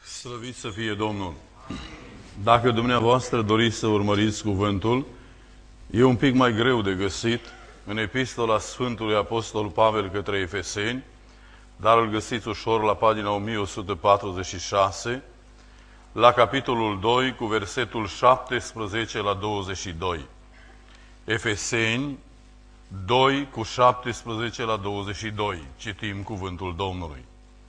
Slăvit să fie Domnul! Dacă dumneavoastră doriți să urmăriți cuvântul, e un pic mai greu de găsit în Epistola Sfântului Apostol Pavel către Efeseni, dar îl găsiți ușor la pagina 1146, la capitolul 2, cu versetul 17 la 22. Efeseni 2, cu 17 la 22. Citim cuvântul Domnului.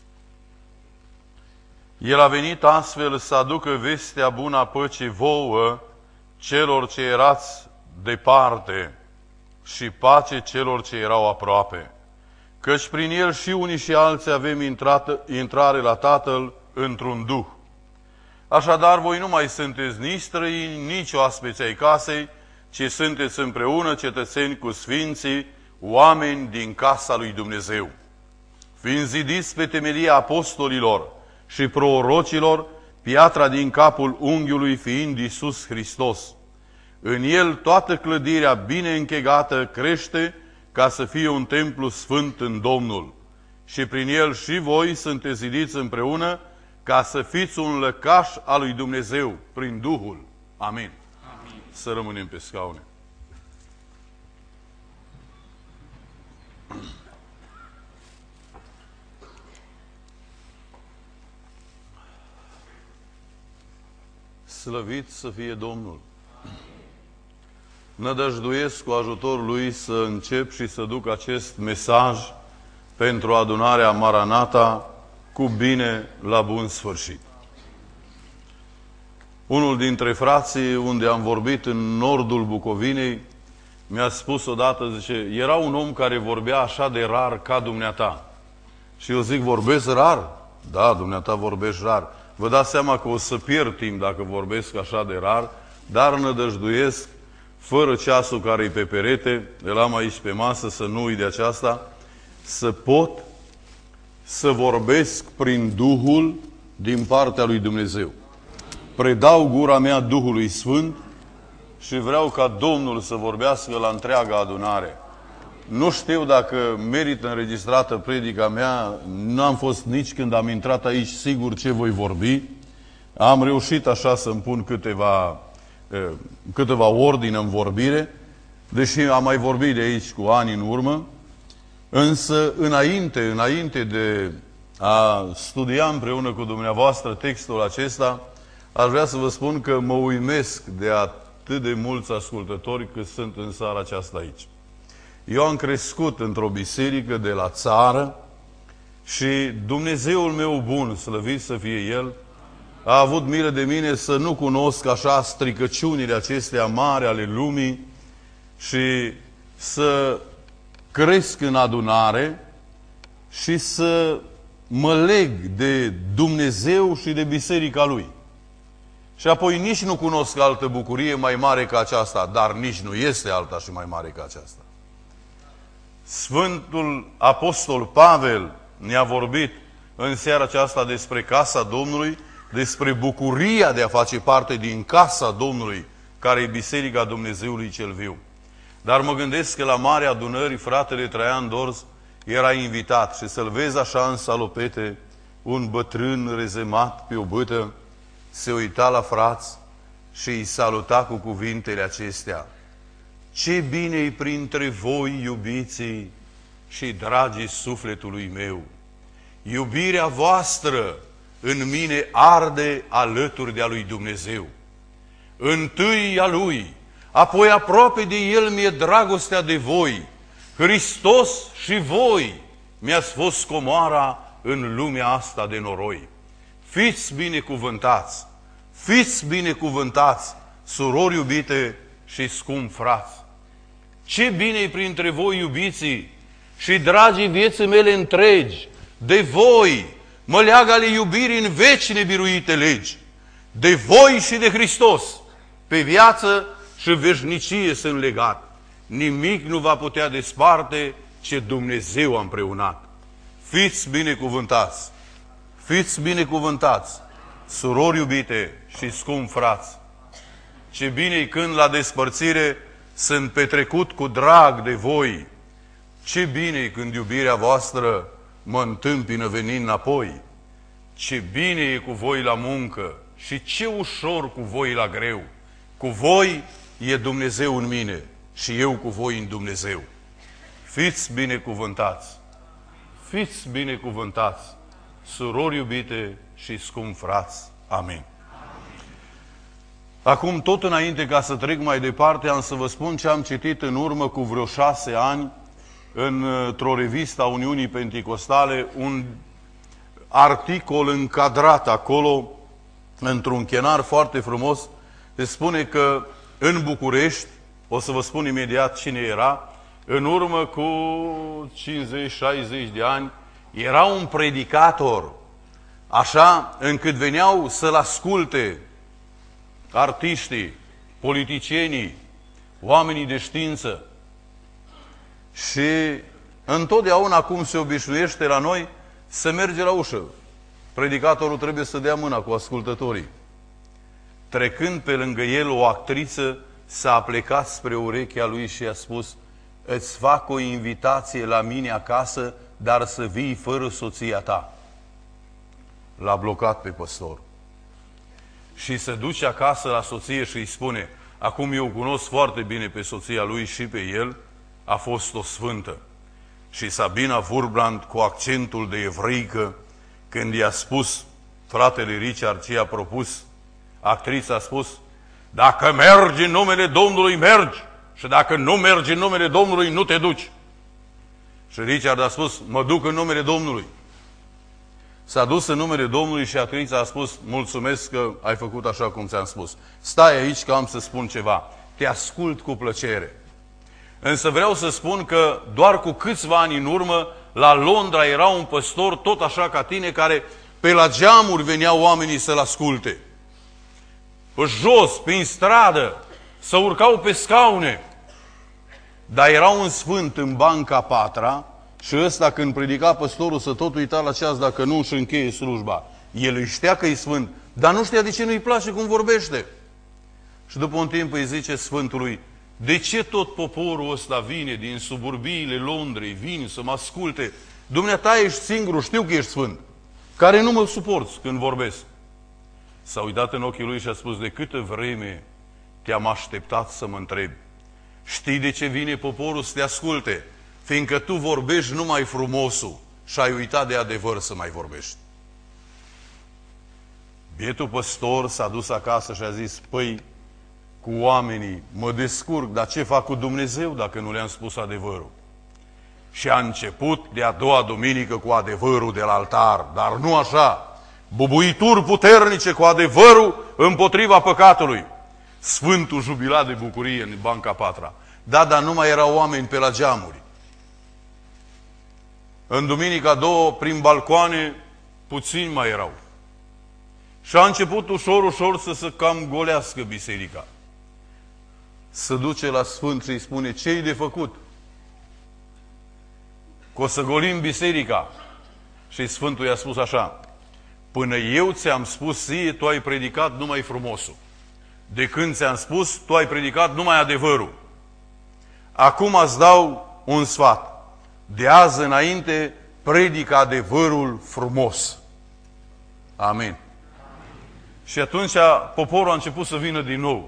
El a venit astfel să aducă vestea bună a păcii vouă, celor ce erați departe, și pace celor ce erau aproape. Căci prin el și unii și alții avem intrare la Tatăl într-un duh. Așadar, voi nu mai sunteți nici străini, nici oaspeți ai casei, ci sunteți împreună cetățeni cu sfinții, oameni din casa lui Dumnezeu. Fiind zidiți pe temelia apostolilor și prorocilor, piatra din capul unghiului fiind Iisus Hristos. În el toată clădirea bine închegată crește ca să fie un templu sfânt în Domnul. Și prin el și voi sunteți zidiți împreună ca să fiți un lăcaș al lui Dumnezeu prin Duhul. Amin. Amin. Să rămânem pe scaune. Slăvit să fie Domnul! Nădăjduiesc cu ajutorul Lui să încep și să duc acest mesaj pentru adunarea Maranata cu bine la bun sfârșit. Unul dintre frații unde am vorbit în nordul Bucovinei mi-a spus odată, zice, era un om care vorbea așa de rar ca dumneata. Și eu zic, vorbesc rar? Da, dumneata vorbești rar. Vă dați seama că o să pierd timp dacă vorbesc așa de rar, dar nădăjduiesc, fără ceasul care e pe perete, îl am aici pe masă, să nu uit de aceasta, să pot să vorbesc prin Duhul din partea lui Dumnezeu. Predau gura mea Duhului Sfânt și vreau ca Domnul să vorbească la întreaga adunare. Nu știu dacă merită înregistrată predica mea, n-am fost nici când am intrat aici sigur ce voi vorbi. Am reușit așa să-mi pun câteva ordine în vorbire, deși am mai vorbit de aici cu ani în urmă, însă înainte de a studia împreună cu dumneavoastră textul acesta, aș vrea să vă spun că mă uimesc de atât de mulți ascultători cât sunt în seara aceasta aici. Eu am crescut într-o biserică de la țară și Dumnezeul meu bun, slăvit să fie El, a avut milă de mine să nu cunosc așa stricăciunile acestea mari ale lumii și să cresc în adunare și să mă leg de Dumnezeu și de biserica Lui. Și apoi nici nu cunosc altă bucurie mai mare ca aceasta, dar nici nu este alta și mai mare ca aceasta. Sfântul Apostol Pavel ne-a vorbit în seara aceasta despre casa Domnului, despre bucuria de a face parte din casa Domnului, care e Biserica Dumnezeului cel Viu. Dar mă gândesc că la Marea Adunării, fratele Traian Dorz era invitat și să-l vezi așa în salopete, un bătrân rezemat pe o bâtă, se uita la frați și îi saluta cu cuvintele acestea. Ce bine-i printre voi, iubiții și dragii sufletului meu! Iubirea voastră în mine arde alături de a lui Dumnezeu. Întâi a Lui, apoi aproape de El mi-e dragostea de voi. Hristos și voi mi-ați fost comoara în lumea asta de noroi. Fiți binecuvântați, fiți binecuvântați, surori iubite și scumpi frați! Ce bine-i printre voi, iubiții și dragii vieții mele întregi, de voi mă leagă ale iubirii în veci nebiruite legi, de voi și de Hristos, pe viață și veșnicie sunt legat. Nimic nu va putea desparte ce Dumnezeu a împreunat. Fiți binecuvântați, fiți binecuvântați, surori iubite și scumpi frați! Ce bine-i când la despărțire sunt petrecut cu drag de voi. Ce bine-i când iubirea voastră mă întâmpină venind înapoi. ce bine e cu voi la muncă și ce ușor cu voi la greu. Cu voi e Dumnezeu în mine și eu cu voi în Dumnezeu. Fiți binecuvântați! Fiți binecuvântați, surori iubite și scumpi frați. Amin. Acum, tot înainte ca să trec mai departe, am să vă spun ce am citit în urmă cu vreo 6 ani într-o revistă a Uniunii Penticostale, un articol încadrat acolo, într-un chenar foarte frumos. Se spune că în București, o să vă spun imediat cine era, în urmă cu 50-60 de ani, era un predicator, așa încât veneau să-l asculte artiștii, politicienii, oamenii de știință. Și întotdeauna, cum se obișnuiește la noi, se merge la ușă. Predicatorul trebuie să dea mâna cu ascultătorii. Trecând pe lângă el, o actriță s-a plecat spre urechea lui și i-a spus: îți fac o invitație la mine acasă, dar să vii fără soția ta. L-a blocat pe păstor. Și se duce acasă la soție și îi spune: acum eu cunosc foarte bine pe soția lui și pe el, a fost o sfântă. Și Sabina Wurbrand, cu accentul de evreică, când i-a spus fratele Richard ce i-a propus, actrița a spus: dacă mergi în numele Domnului, mergi, și dacă nu mergi în numele Domnului, nu te duci. Și Richard a spus: mă duc în numele Domnului. S-a dus în numele Domnului și actrița a spus: mulțumesc că ai făcut așa cum ți-am spus. Stai aici că am să spun ceva. Te ascult cu plăcere. Însă vreau să spun că doar cu câțiva ani în urmă, la Londra era un păstor tot așa ca tine, care pe la geamuri veneau oamenii să-l asculte. Pe jos, prin stradă, să urcau pe scaune. Dar era un sfânt în banca patra și ăsta, când predica păstorul, să tot uita la ceas dacă nu își încheie slujba. El îi știa că e sfânt, dar nu știa de ce nu-i place cum vorbește. Și după un timp îi zice sfântului: de ce tot poporul ăsta vine din suburbiile Londrei, vin să mă asculte? Dumneata ești singurul, știu că ești sfânt, care nu mă suporți când vorbesc. S-a uitat în ochii lui și a spus: de câtă vreme te-am așteptat să mă întrebi. Știi de ce vine poporul să te asculte? Fiindcă tu vorbești numai frumosul și ai uitat de adevăr să mai vorbești. Bietul păstor s-a dus acasă și a zis: păi, cu oamenii mă descurc, dar ce fac cu Dumnezeu dacă nu le-am spus adevărul? Și a început de a doua duminică cu adevărul de la altar, dar nu așa, bubuituri puternice cu adevărul împotriva păcatului. Sfântul jubilat de bucurie în banca patra. Da, dar nu mai erau oameni pe la geamuri. În duminica a doua, prin balcoane, puțini mai erau. Și a început ușor, ușor să se cam golească biserica. Se duce la Sfânt și îi spune: ce-i de făcut? Că o să golim biserica. Și Sfântul i-a spus așa: până eu ți-am spus ție, tu ai predicat numai frumosul. De când ți-am spus, tu ai predicat numai adevărul. Acum îți dau un sfat. De azi înainte, predică adevărul frumos. Amin. Și atunci poporul a început să vină din nou.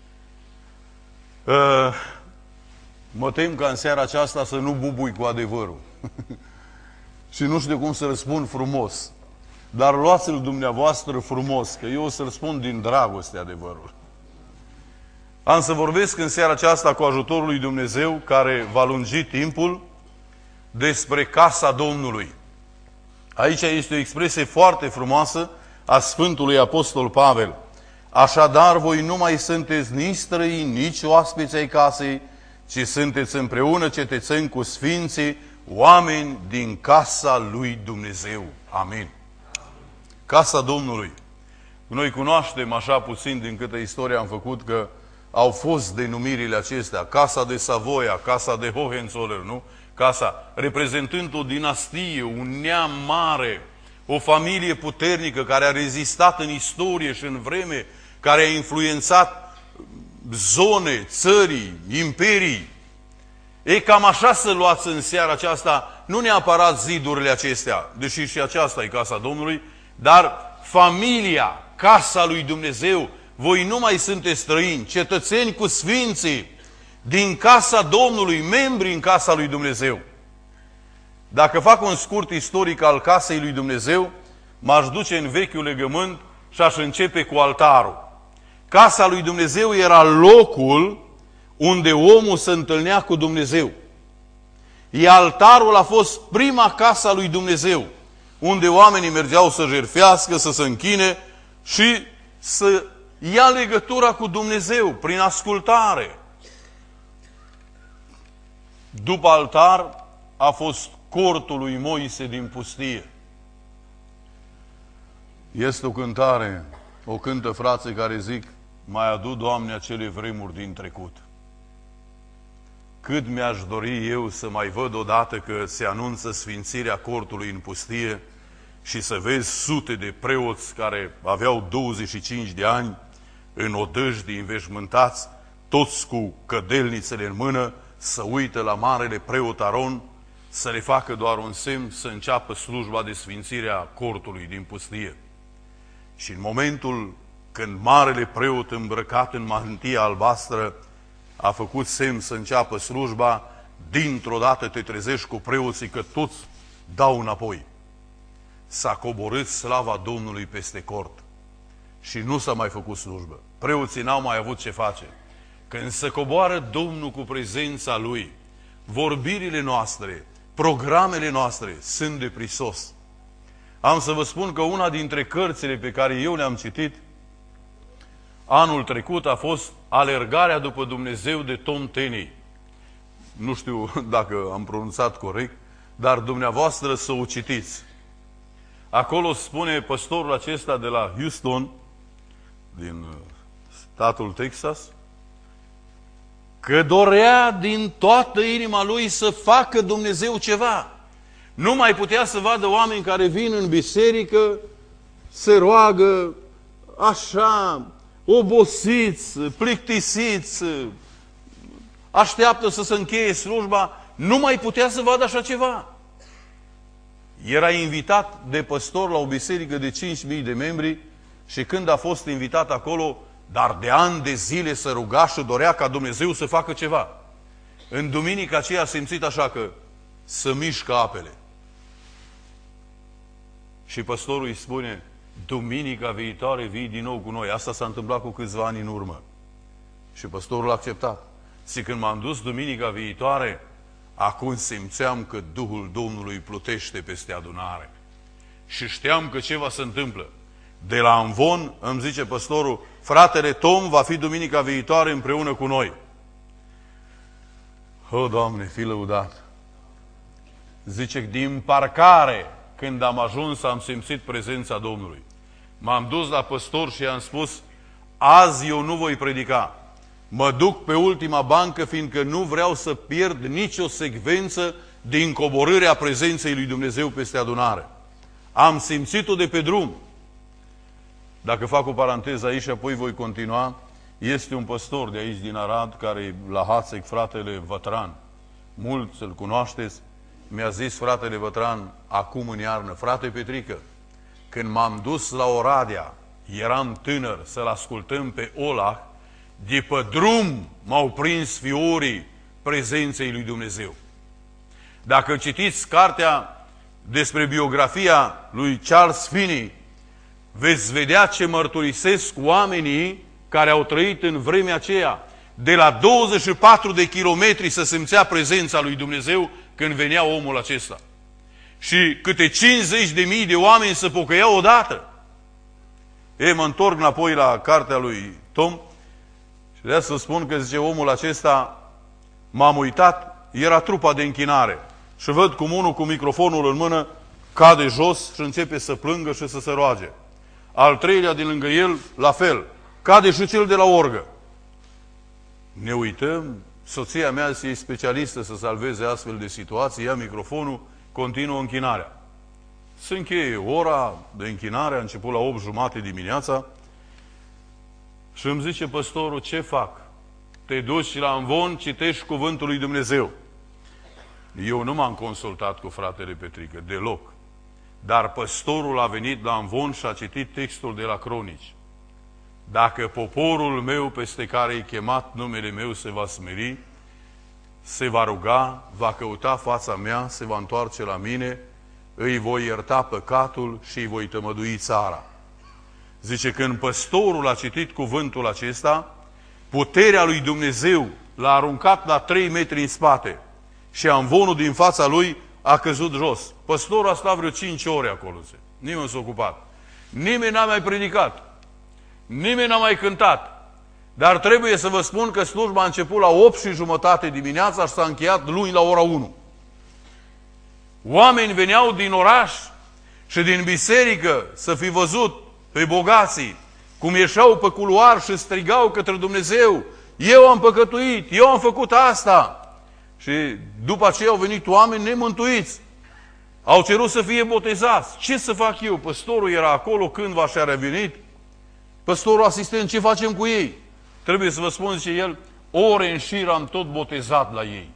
Mă tem ca în seara aceasta să nu bubui cu adevărul. Și nu știu cum să răspund frumos. Dar luați-l dumneavoastră frumos, că eu o să răspund din dragoste adevărul. Am să vorbesc în seara aceasta, cu ajutorul lui Dumnezeu, care va lungi timpul, despre casa Domnului. Aici este o expresie foarte frumoasă a Sfântului Apostol Pavel. Așadar, voi nu mai sunteți nici străini, nici oaspeți ai casei, ci sunteți împreună cetățeni cu sfinții, oameni din casa lui Dumnezeu. Amin. Casa Domnului. Noi cunoaștem așa puțin din câtă istorie am făcut că au fost denumirile acestea. Casa de Savoia, casa de Hohenzollern, nu? Casa reprezentând o dinastie, un neam mare, o familie puternică care a rezistat în istorie și în vreme, care a influențat zone, țări, imperii. E cam așa să luați în seara aceasta, nu neapărat zidurile acestea, deși și aceasta e casa Domnului, Dar familia, casa lui Dumnezeu, voi nu mai sunteți străini, cetățeni cu sfinții, din casa Domnului, membri în casa lui Dumnezeu. Dacă fac un scurt istoric al casei lui Dumnezeu, m-aș duce în vechiul legământ și aș începe cu altarul. Casa lui Dumnezeu era locul unde omul se întâlnea cu Dumnezeu. Altarul a fost prima casa a lui Dumnezeu, unde oamenii mergeau să jertfească, să se închine și să ia legătura cu Dumnezeu prin ascultare. După altar a fost cortul lui Moise din pustie. Este o cântare, o cântă frații care zic: mai adu, Doamne, acele vremuri din trecut. Cât mi-aș dori eu să mai văd odată că se anunță sfințirea cortului în pustie și să vezi sute de preoți care aveau 25 de ani, în odăjdi înveșmântați, toți cu cădelnițele în mână, să uită la marele preot Aron, să le facă doar un semn să înceapă slujba de sfințire a cortului din pustie. Și în momentul când marele preot îmbrăcat în mantia albastră a făcut semn să înceapă slujba, dintr-o dată te trezești cu preoții că toți dau înapoi. S-a coborât slava Domnului peste cort și nu s-a mai făcut slujbă. Preoții n-au mai avut ce face. Când se coboară Domnul cu prezența Lui, vorbirile noastre, programele noastre sunt de prisos. Am să vă spun că una dintre cărțile pe care eu le-am citit anul trecut a fost Alergarea după Dumnezeu de Tom Tenney. Nu știu dacă am pronunțat corect, dar dumneavoastră să o citiți. Acolo spune păstorul acesta de la Houston, din statul Texas, că dorea din toată inima lui să facă Dumnezeu ceva. Nu mai putea să vadă oameni care vin în biserică, se roagă așa, obosiți, plictisiți, așteaptă să se încheie slujba. Nu mai putea să vadă așa ceva. Era invitat de păstor la o biserică de 5.000 de membri și când a fost invitat acolo, dar de ani de zile se ruga și dorea ca Dumnezeu să facă ceva. În duminica aceea a simțit așa că să mișcă apele. Și păstorul îi spune: duminica viitoare vii din nou cu noi. Asta s-a întâmplat cu câțiva ani în urmă. Și păstorul a acceptat. Și când m-am dus duminica viitoare, acum simțeam că Duhul Domnului plutește peste adunare. Și știam că ceva se întâmplă. De la Amvon îmi zice păstorul: fratele Tom va fi duminica viitoare împreună cu noi. O, Doamne, fi lăudat! Zice, din parcare, când am ajuns, am simțit prezența Domnului. M-am dus la păstor și i-am spus: azi eu nu voi predica. Mă duc pe ultima bancă, fiindcă nu vreau să pierd nicio secvență din coborârea prezenței lui Dumnezeu peste adunare. Am simțit-o de pe drum. Dacă fac o paranteză aici și apoi voi continua, este un păstor de aici din Arad, care la Hațec, fratele Vătran. Mulți îl cunoașteți. Mi-a zis fratele Vătran acum în iarnă: frate Petrică, când m-am dus la Oradea, eram tânăr, să-l ascultăm pe Olah, de pe drum m-au prins fiorii prezenței lui Dumnezeu. Dacă citiți cartea despre biografia lui Charles Finney, veți vedea ce mărturisesc oamenii care au trăit în vremea aceea. De la 24 de kilometri se simțea prezența lui Dumnezeu când venea omul acesta. Și câte 50.000 de oameni se pocăiau odată. Ei, mă întorc înapoi la cartea lui Tom și vreau să spun că, zice, omul acesta, m-am uitat, era trupa de închinare. Și văd cum unul cu microfonul în mână cade jos și începe să plângă și să se roage. Al treilea din lângă el, la fel. Cade și cel de la orgă. Ne uităm, soția mea e specialistă să salveze astfel de situații, ia microfonul, continuă închinarea. Se încheie ora de închinare, a început la 8:30 dimineața și îmi zice păstorul: ce fac? Te duci la Amvon, citești cuvântul lui Dumnezeu. Eu nu m-am consultat cu fratele Petrică, deloc. Dar păstorul a venit la amvon și a citit textul de la Cronici. Dacă poporul meu peste care e chemat numele meu se va smeri, se va ruga, va căuta fața mea, se va întoarce la mine, îi voi ierta păcatul și îi voi tămădui țara. Zice, când păstorul a citit cuvântul acesta, puterea lui Dumnezeu l-a aruncat la 3 metri în spate și amvonul din fața lui a căzut jos. Păstorul a stat vreo 5 ore acolo. Nimeni s-a ocupat. Nimeni n-a mai predicat. Nimeni n-a mai cântat. Dar trebuie să vă spun că slujba a început la 8:30 dimineața și s-a încheiat luni la ora 1. Oameni veneau din oraș și din biserică să fi văzut pe bogații cum ieșeau pe culoar și strigau către Dumnezeu: eu am păcătuit, eu am făcut asta. Și după aceea au venit oameni nemântuiți. Au cerut să fie botezați. Ce să fac eu? Păstorul era acolo cândva și a revenit. Păstorul asistent, ce facem cu ei? Trebuie să vă spun, zice el, ore în șir am tot botezat la ei.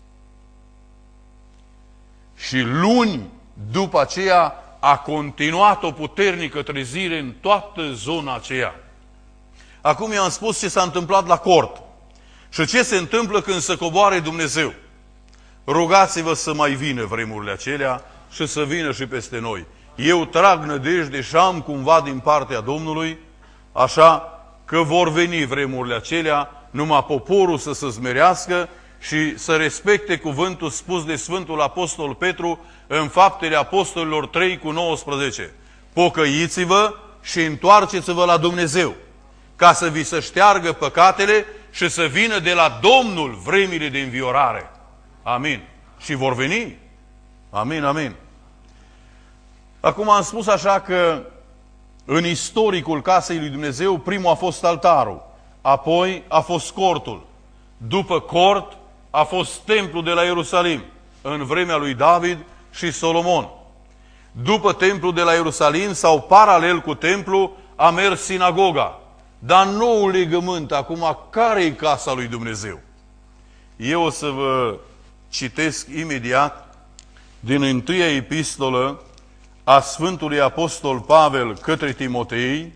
Și luni după aceea a continuat o puternică trezire în toată zona aceea. Acum i-am spus ce s-a întâmplat la cort și ce se întâmplă când se coboare Dumnezeu. Rugați-vă să mai vină vremurile acelea și să vină și peste noi. Eu trag nădejde și am cumva din partea Domnului, așa că vor veni vremurile acelea, numai poporul să se smerească și să respecte cuvântul spus de Sfântul Apostol Petru în Faptele Apostolilor 3:19. Pocăiți-vă și întoarceți-vă la Dumnezeu, ca să vi se șteargă păcatele și să vină de la Domnul vremile de înviorare. Amin. Și vor veni. Amin, amin. Acum am spus așa că în istoricul casei lui Dumnezeu, primul a fost altarul, apoi a fost cortul. După cort a fost templul de la Ierusalim, în vremea lui David și Solomon. După templul de la Ierusalim, sau paralel cu templul, a mers sinagoga. Dar noul legământ, acum, care e casa lui Dumnezeu? Eu o să vă citesc imediat din întâia epistolă a Sfântului Apostol Pavel către Timotei,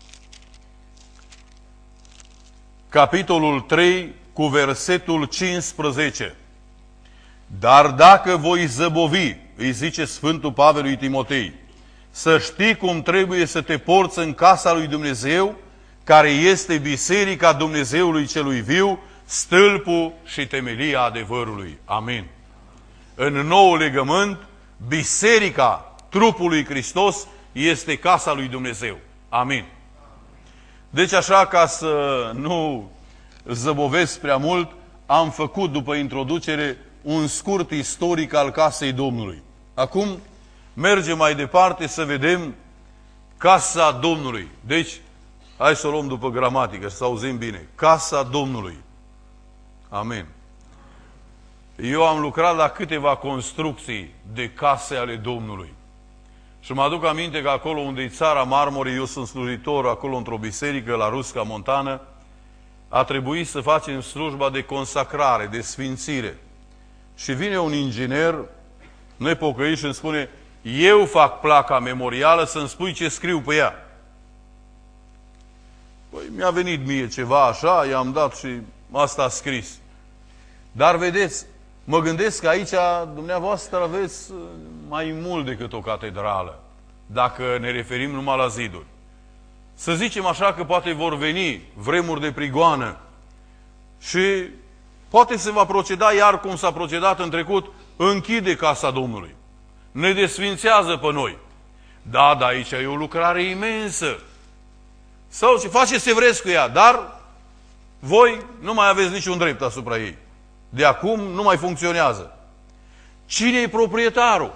capitolul 3, cu versetul 15. Dar dacă voi zăbovi, îi zice Sfântul Pavel lui Timotei, să știi cum trebuie să te porți în casa lui Dumnezeu, care este biserica Dumnezeului celui viu, stâlpul și temelia adevărului. Amin. În nou legământ, biserica trupului Hristos este casa lui Dumnezeu. Amin. Deci așa, ca să nu zăbovesc prea mult, am făcut după introducere un scurt istoric al casei Domnului. Acum mergem mai departe să vedem casa Domnului. Deci, hai să o luăm după gramatică, să auzim bine. Casa Domnului. Amin. Eu am lucrat la câteva construcții de case ale Domnului. Și mă aduc aminte că acolo unde e țara Marmorii, eu sunt slujitor acolo într-o biserică la Rusca Montană, a trebuit să facem slujba de consacrare, de sfințire. Și vine un inginer nepocăit și îmi spune: eu fac placa memorială, să-mi spui ce scriu pe ea. Păi mi-a venit mie ceva așa, i-am dat și asta a scris. Dar vedeți, mă gândesc că aici dumneavoastră aveți mai mult decât o catedrală, dacă ne referim numai la ziduri. Să zicem așa că poate vor veni vremuri de prigoană și poate se va proceda iar cum s-a procedat în trecut, închide casa Domnului. Ne desfințează pe noi. Da, dar aici e o lucrare imensă. Sau ce faceți ce vreți cu ea, dar voi nu mai aveți niciun drept asupra ei. De acum nu mai funcționează. Cine e proprietarul?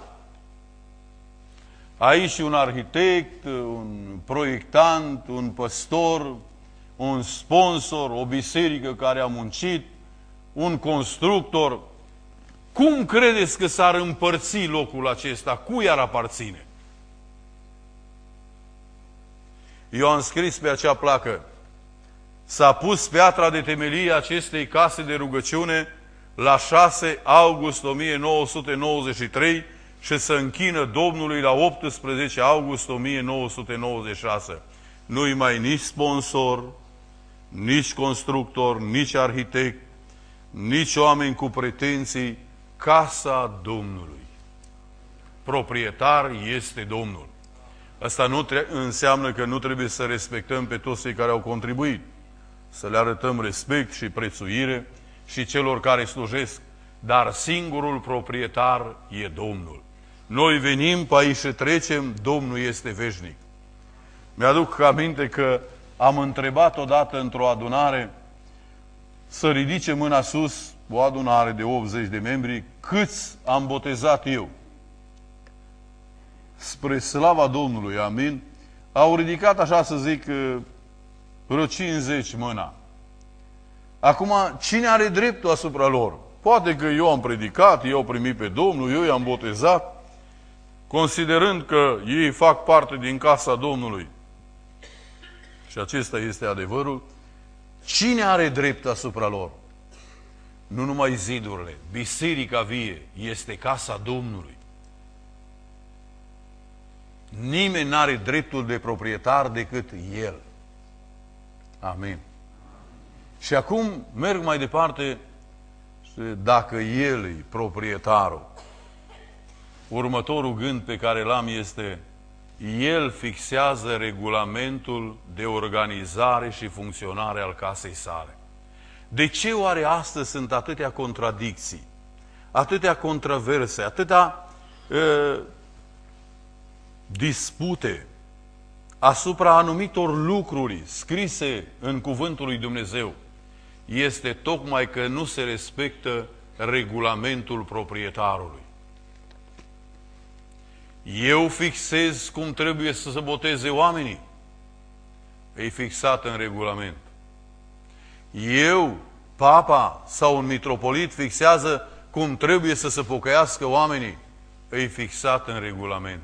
Aici un arhitect, un proiectant, un păstor, un sponsor, o biserică care a muncit, un constructor. Cum credeți că s-ar împărți locul acesta? Cui ar aparține? Eu am scris pe acea placă: s-a pus piatra de temelie acestei case de rugăciune la 6 august 1993 și să închină Domnului la 18 august 1996. Nu-i mai nici sponsor, nici constructor, nici arhitect, nici oameni cu pretenții, casa Domnului. Proprietar este Domnul. Asta nu înseamnă că nu trebuie să respectăm pe toți cei care au contribuit. Să le arătăm respect și prețuire și celor care slujesc. Dar singurul proprietar e Domnul. Noi venim pe aici și trecem, Domnul este veșnic. Mi-aduc aminte că am întrebat odată într-o adunare să ridice mâna sus, o adunare de 80 de membri, câți am botezat eu. Spre slava Domnului, amin, au ridicat, așa să zic, vreo 50 mâna. Acum, cine are dreptul asupra lor? Poate că eu am predicat, eu am primit pe Domnul, eu i-am botezat, considerând că ei fac parte din casa Domnului. Și acesta este adevărul. Cine are drept asupra lor? Nu numai zidurile. Biserica vie este casa Domnului. Nimeni n-are dreptul de proprietar decât El. Amin. Și acum merg mai departe și dacă El e proprietarul, următorul gând pe care l-am este: El fixează regulamentul de organizare și funcționare al casei sale. De ce oare astăzi sunt atâtea contradicții, atâtea controverse, atâtea dispute asupra anumitor lucruri scrise în Cuvântul lui Dumnezeu? Este tocmai că nu se respectă regulamentul proprietarului. Eu fixez cum trebuie să se boteze oamenii. E fixat în regulament. Eu, papa sau un mitropolit, fixează cum trebuie să se pocăiască oamenii. E fixat în regulament.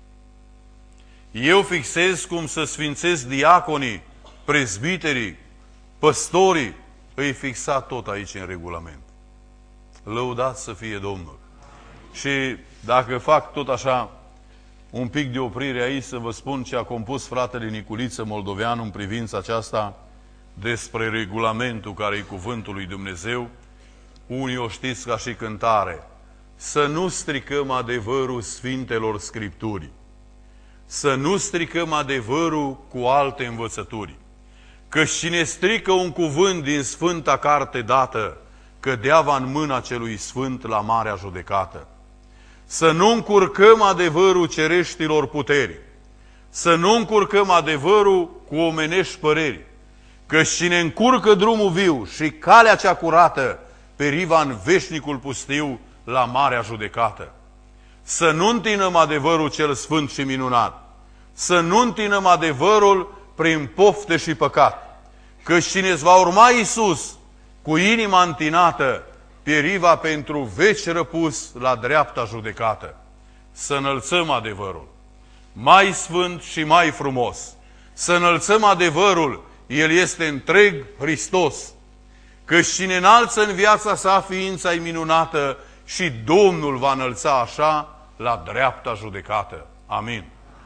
Eu fixez cum să sfințesc diaconii, prezbiterii, păstorii. E fixat tot aici în regulament. Lăudat să fie Domnul. Și dacă fac tot așa un pic de oprire aici, să vă spun ce a compus fratele Niculiță Moldoveanu în privința aceasta despre regulamentul care e Cuvântul lui Dumnezeu. Unii o știți ca și cântare: să nu stricăm adevărul Sfintelor Scripturii, să nu stricăm adevărul cu alte învățături, că cine strică un cuvânt din Sfânta Carte dată, cădea va în mâna celui Sfânt la marea judecată. Să nu încurcăm adevărul cereștilor puteri, să nu încurcăm adevărul cu omenești păreri, că cine încurcă drumul viu și calea cea curată, periva în veșnicul pustiu la marea judecată. Să nu întinăm adevărul cel sfânt și minunat, să nu întinăm adevărul prin pofte și păcat, că cine îți va urma Iisus cu inima întinată, pieriva pentru veci răpus la dreapta judecată. Să înălțăm adevărul, mai sfânt și mai frumos. Să înălțăm adevărul, El este întreg Hristos. Că cine înalță în viața sa ființa-i minunată și Domnul va înălța așa la dreapta judecată. Amin.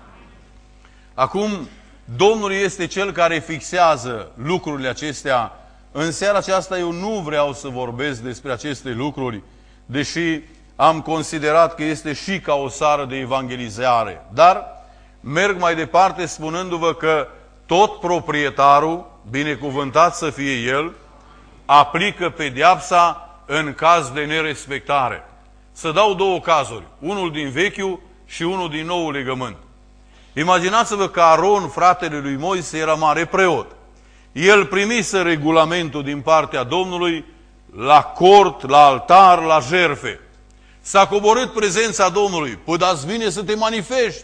Acum, Domnul este Cel care fixează lucrurile acestea. În seara aceasta eu nu vreau să vorbesc despre aceste lucruri, deși am considerat că este și ca o seară de evangelizare. Dar merg mai departe spunându-vă că tot proprietarul, binecuvântat să fie El, aplică pedeapsa în caz de nerespectare. Să dau două cazuri, unul din Vechiul și unul din Noul Legământ. Imaginați-vă că Aron, fratele lui Moise, era mare preot. El primise regulamentul din partea Domnului la cort, la altar, la jertfe. S-a coborât prezența Domnului. Păi dați bine să te manifesti.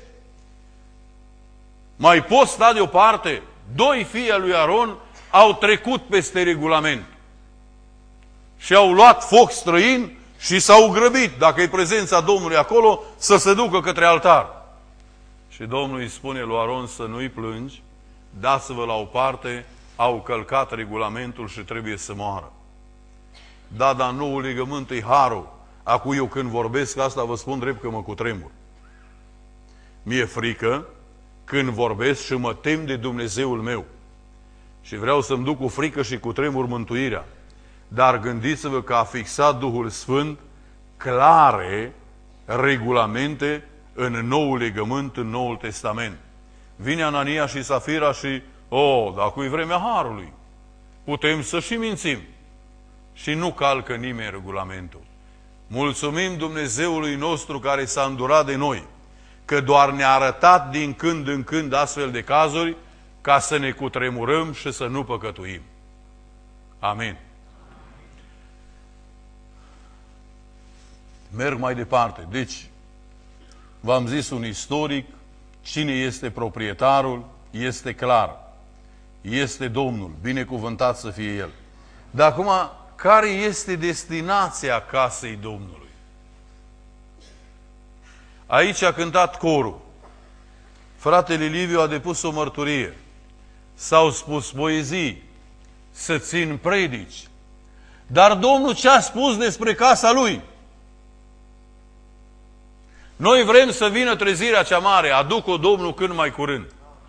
Mai poți sta deoparte? Doi fii ai lui Aron au trecut peste regulament. Și au luat foc străin și s-au grăbit, dacă e prezența Domnului acolo, să se ducă către altar. Și Domnul îi spune lui Aron să nu-i plângi, dați-vă la o parte, au călcat regulamentul și trebuie să moară. Da, dar Noul Legământ e harul. Acum eu când vorbesc asta vă spun drept că mă cutremur. Mi-e frică când vorbesc și mă tem de Dumnezeul meu. Și vreau să-mi duc cu frică și cu tremur mântuirea. Dar gândiți-vă că a fixat Duhul Sfânt clare regulamente în Noul Legământ, în Noul Testament. Vine Anania și Safira și, dar acum e vremea Harului. Putem să și mințim. Și nu calcă nimeni regulamentul. Mulțumim Dumnezeului nostru care s-a îndurat de noi, că doar ne-a arătat din când în când astfel de cazuri ca să ne cutremurăm și să nu păcătuim. Amin. Merg mai departe. Deci, v-am zis un istoric, cine este proprietarul, este clar. Este Domnul, binecuvântat să fie El. Dar acum, care este destinația casei Domnului? Aici a cântat corul. Fratele Liviu a depus o mărturie. S-au spus poezii, să țin predici. Dar Domnul ce a spus despre casa Lui? Noi vrem să vină trezirea cea mare, aduc-o Domnul cât mai curând.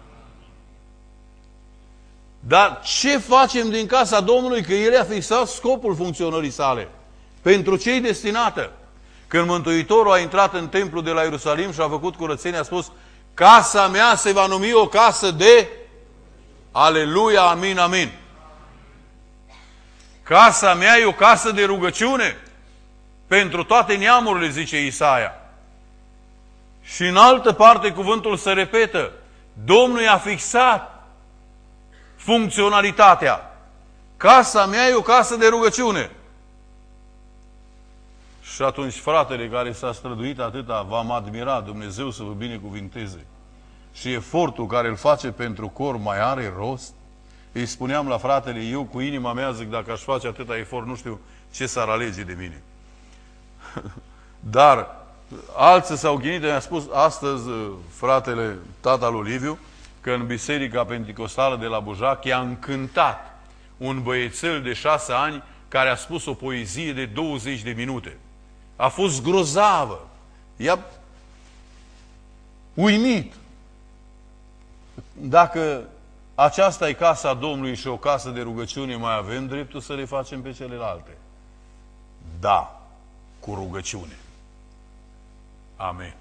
Dar ce facem din casa Domnului? Că El a fixat scopul funcționării sale. Pentru ce-i destinată? Când Mântuitorul a intrat în templul de la Ierusalim și a făcut curățenie, a spus: casa mea se va numi o casă de Aleluia, amin, amin. Casa mea e o casă de rugăciune pentru toate neamurile, zice Isaia. Și în altă parte cuvântul se repetă. Domnul i-a fixat funcționalitatea. Casa mea e o casă de rugăciune. Și atunci fratele care s-a străduit atâta, v-am admirat, Dumnezeu să vă binecuvinteze. Și efortul care îl face pentru cor mai are rost? Îi spuneam la fratele, eu cu inima mea zic, dacă aș face atâta efort, nu știu ce s-ar alege de mine. Dar alții s-au gândit, mi-a spus astăzi fratele, tata lui Liviu, că în Biserica Pentecostală de la Bujac i-a încântat un băiețel de 6 ani care a spus o poezie de 20 de minute. A fost grozavă. I-a uimit. Dacă aceasta e casa Domnului și o casă de rugăciune, mai avem dreptul să le facem pe celelalte? Da, cu rugăciune. Amen.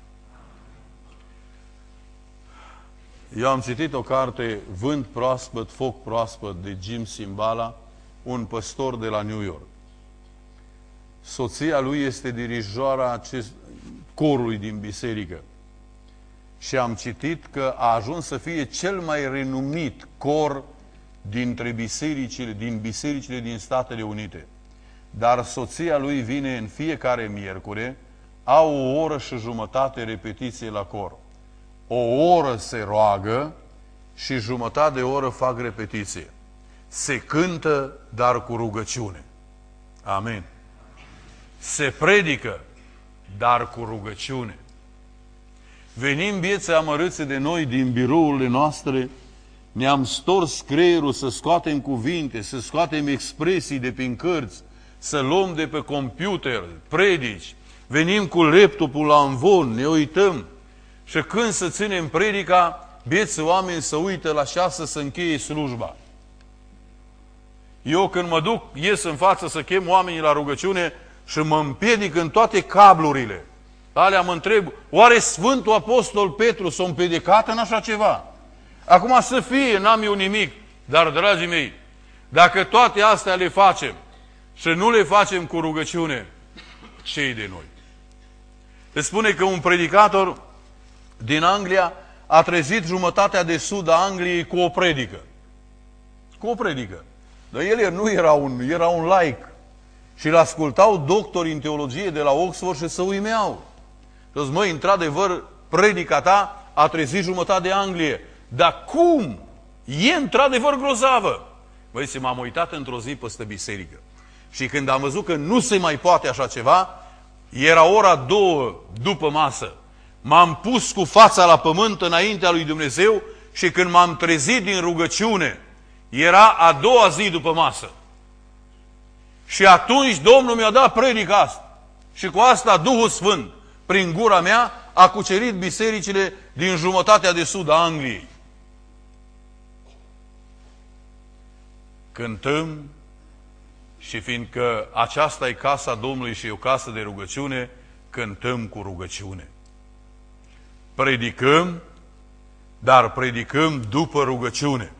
Eu am citit o carte, Vânt proaspăt, foc proaspăt, de Jim Cymbala, un păstor de la New York. Soția lui este dirijoara corului din biserică. Și am citit că a ajuns să fie cel mai renumit cor dintre din bisericile din Statele Unite. Dar soția lui vine în fiecare miercure, au o oră și jumătate repetiție la cor. O oră se roagă și jumătate de oră fac repetiție. Se cântă, dar cu rugăciune. Amin. Se predică, dar cu rugăciune. Venim bieți amărâți de noi din birourile noastre, ne-am stors creierul să scoatem cuvinte, să scoatem expresii de prin cărți, să luăm de pe computer, predici, venim cu laptopul la învon, ne uităm și când să ținem predica, bieți oameni să uită la 6 să încheie slujba. Eu când mă duc, ies în față să chem oamenii la rugăciune și mă împiedic în toate cablurile. Alea mă întreb, oare Sfântul Apostol Petru s-a împiedicat în așa ceva? Acum să fie, n-am eu nimic, dar, dragii mei, dacă toate astea le facem și nu le facem cu rugăciune, ce-i de noi? Se spune că un predicator din Anglia a trezit jumătatea de sud a Angliei cu o predică. Cu o predică. Dar el nu era un laic. Și îl ascultau doctori în teologie de la Oxford și se uimeau. Deci, măi, într-adevăr, predica ta a trezit jumătate de Anglie. Dar cum? E într-adevăr grozavă. Băi, m-am uitat într-o zi peste biserică. Și când am văzut că nu se mai poate așa ceva, era ora 2 după masă. M-am pus cu fața la pământ înaintea lui Dumnezeu și când m-am trezit din rugăciune, era a doua zi după masă. Și atunci Domnul mi-a dat predica asta. Și cu asta Duhul Sfânt, prin gura mea, a cucerit bisericile din jumătatea de sud a Angliei. Cântăm și fiindcă aceasta e casa Domnului și e o casă de rugăciune, cântăm cu rugăciune. Predicăm, dar predicăm după rugăciune.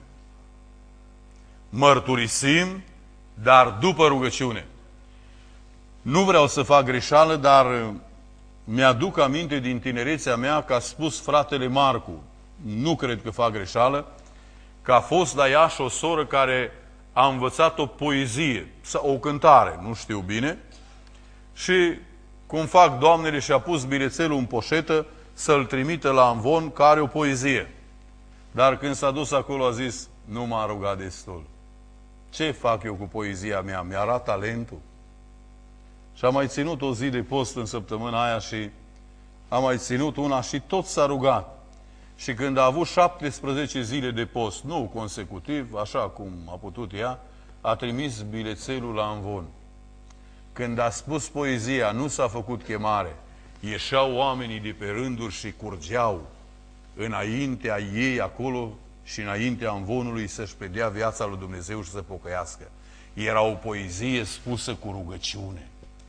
Mărturisim, dar după rugăciune. Nu vreau să fac greșeală, dar mi-aduc aminte din tinerețea mea că a spus fratele Marcu, nu cred că fac greșeală, că a fost la Iași o soră care a învățat o poezie, sau o cântare, nu știu bine, și cum fac doamnele și-a pus bilețelul în poșetă să-l trimită la amvon că are o poezie. Dar când s-a dus acolo a zis, nu m-a rugat destul. Ce fac eu cu poezia mea? Mi-ara talentul. Și am mai ținut o zi de post în săptămâna aia și am mai ținut una și tot s-a rugat. Și când a avut 17 zile de post, nu consecutiv, așa cum a putut ea, a trimis bilețelul la amvon. Când a spus poezia, nu s-a făcut chemare, ieșeau oamenii de pe rânduri și curgeau înaintea ei acolo și înaintea amvonului să-și predea viața lui Dumnezeu și să pocăiască. Era o poezie spusă cu rugăciune.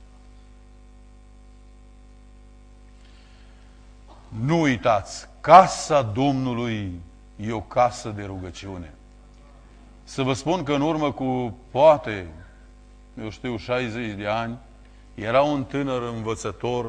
Nu uitați, casa Domnului e o casă de rugăciune. Să vă spun că în urmă cu, poate, eu știu, 60 de ani, era un tânăr învățător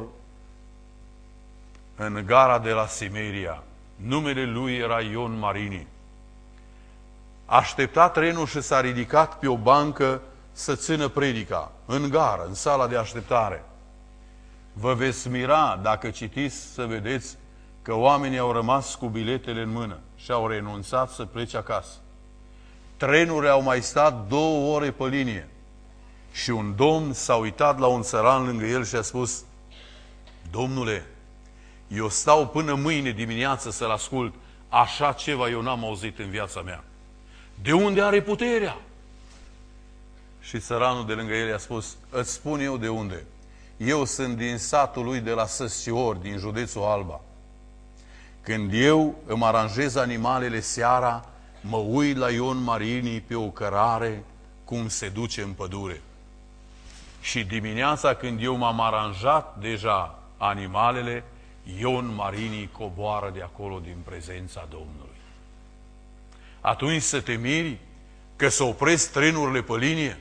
în gara de la Simeria. Numele lui era Ion Marini. Aștepta trenul și s-a ridicat pe o bancă să țină predica, în gară, în sala de așteptare. Vă veți mira dacă citiți să vedeți că oamenii au rămas cu biletele în mână și au renunțat să plece acasă. Trenurile au mai stat 2 ore pe linie și un domn s-a uitat la un țăran lângă el și a spus, Domnule, eu stau până mâine dimineață să-l ascult, așa ceva eu n-am auzit în viața mea. De unde are puterea? Și țăranul de lângă el i-a spus, îți spun eu de unde. Eu sunt din satul lui de la Săsiori, din județul Alba. Când eu îmi aranjez animalele seara, mă uit la Ion Marini pe o cărare, cum se duce în pădure. Și dimineața când eu m-am aranjat deja animalele, Ion Marini coboară de acolo din prezența Domnului. Atunci să te miri că se opresc trenurile pe linie?